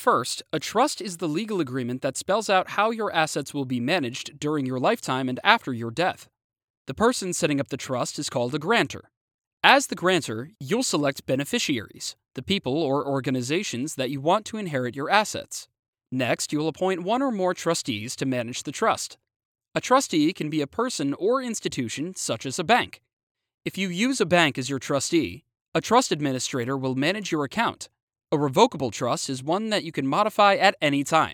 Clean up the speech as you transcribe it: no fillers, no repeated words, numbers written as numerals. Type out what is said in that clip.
First, a trust is the legal agreement that spells out how your assets will be managed during your lifetime and after your death. The person setting up the trust is called a grantor. As the grantor, you'll select beneficiaries, the people or organizations that you want to inherit your assets. Next, you'll appoint one or more trustees to manage the trust. A trustee can be a person or institution, such as a bank. If you use a bank as your trustee, a trust administrator will manage your account. A revocable trust is one that you can modify at any time.